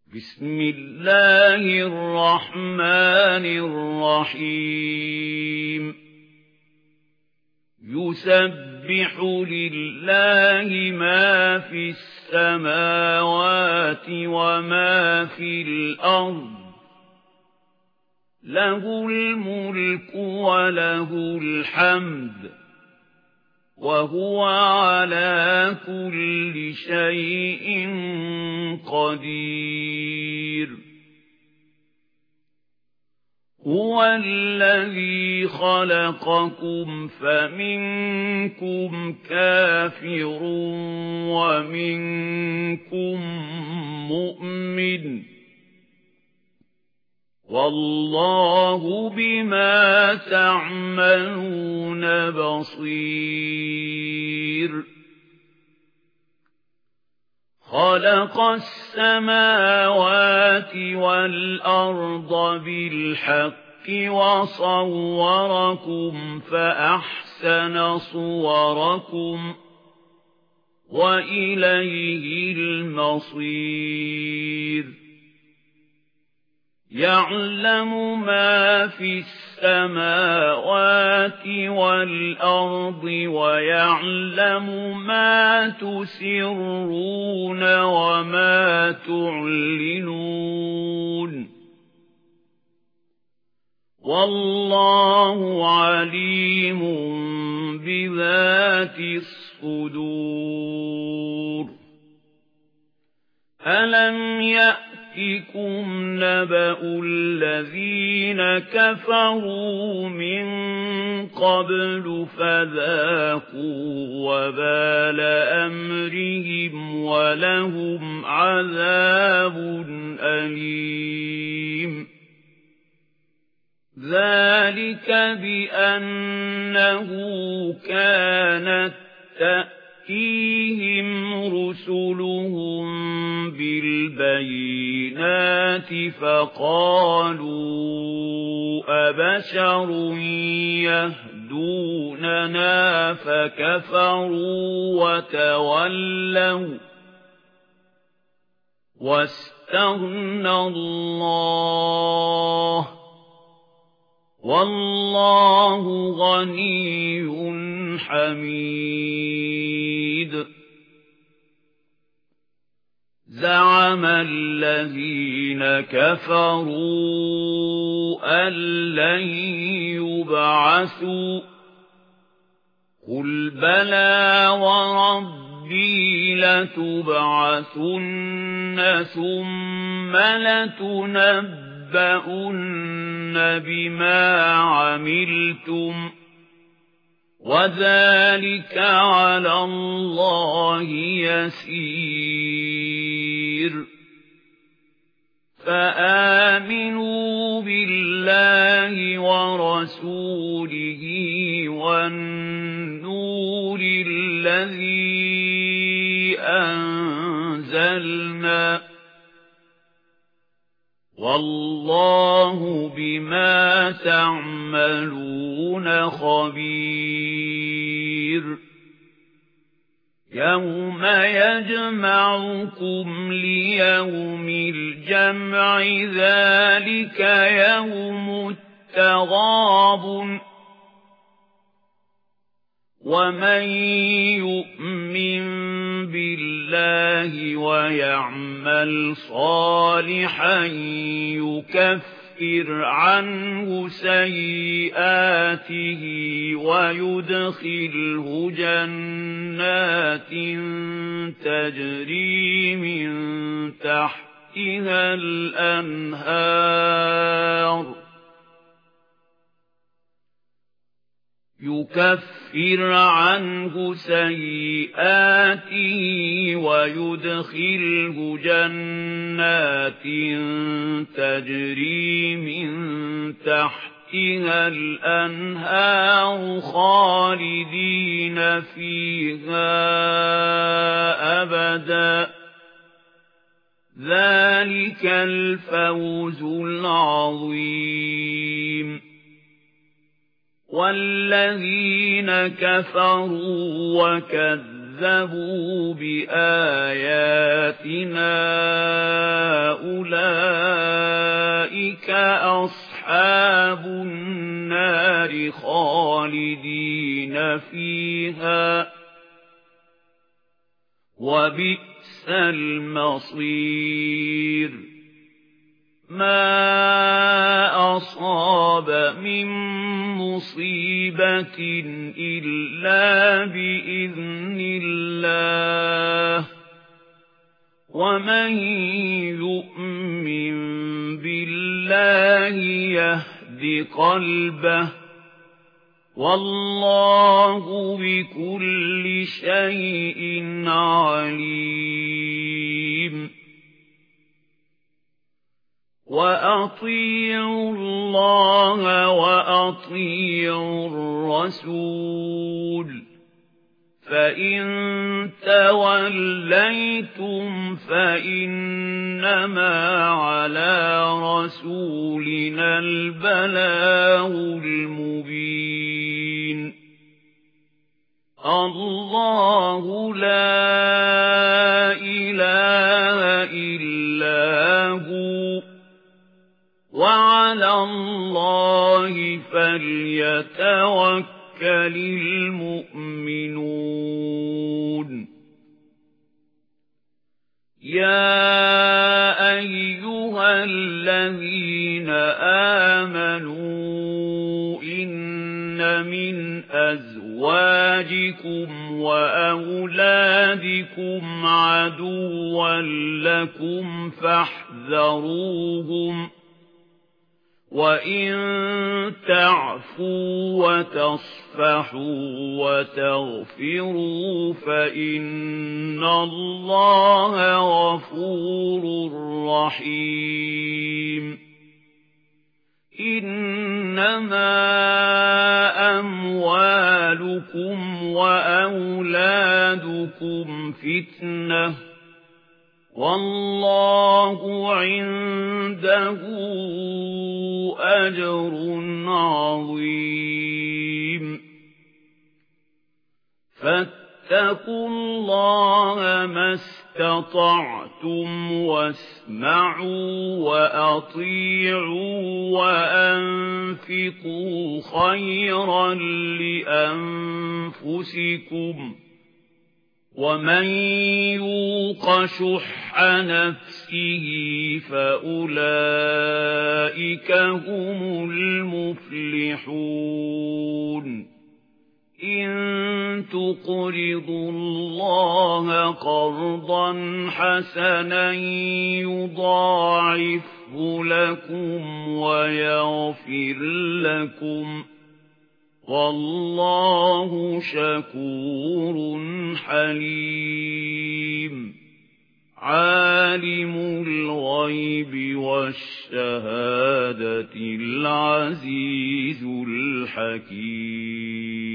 بسم الله الرحمن الرحيم يسبح لله ما في السماوات وما في الأرض له الملك وله الحمد وهو على كل شيء قدير هو الذي خلقكم فمنكم كافر ومنكم مؤمن والله بما تعملون بصير خلق السماوات والأرض بالحق وصوركم فأحسن صوركم وإليه المصير يعلم ما في السماوات والأرض ويعلم ما تسرون وما تعلنون والله عليم بذات الصدور ألم يأتكم نبأ الذين كفروا من قبل فذاقوا وبال أمرهم ولهم عذاب أليم ذلك بأنه كانت تأتيهم رسلهم بالبينات فقالوا أبشر يهدوننا فكفروا وتولوا واستغنى الله والله غني حميد زعم الذين كفروا أن لن يبعثوا قل بلى وربي لتبعثن ثم لتنبؤن بما عملتم وذلك على الله يسير فآمنوا بالله ورسوله والنور الذي أنزلنا والله بما تعملون خبير يوم يجمعكم ليوم الجمع ذلك يوم التغابن ومن يؤمن بالله ويعمل صالحا يكفر عنه سيئاته ويدخله جنات تجري من تحتها الأنهار يكفر عنه سيئاته ويدخله جنات تجري من تحتها الأنهار خالدين فيها أبدا ذلك الفوز العظيم والذين كفروا وكذبوا بآياتنا فيها وبئس المصير ما أصاب من مصيبة إلا بإذن الله ومن يؤمن بالله يهد قلبه والله بكل شيء عليم وأطيعوا الله وأطيعوا الرسول فإن توليتم فإنما على رسولنا البلاغ المبين الله لا إله إلا هو وعلى الله فليتوكل المؤمنون يا أيها الذين آمنوا إن من أزواجكم وأولادكم عدوا لكم فاحذروهم وإن تعفوا وتصفحوا وتغفروا فإن الله غفور رحيم إنما أموالكم وأولادكم فتنة والله عنده أجر عظيم فاتقوا الله ما استطعتم واسمعوا وأطيعوا وأنفقوا خيرا لأنفسكم ومن يوق شح نفسه فأولئك هم المفلحون إن تقرضوا الله قرضا حسنا يضاعفه لكم ويغفر لكم والله شكور حليم عالم الغيب والشهادة العزيز الحكيم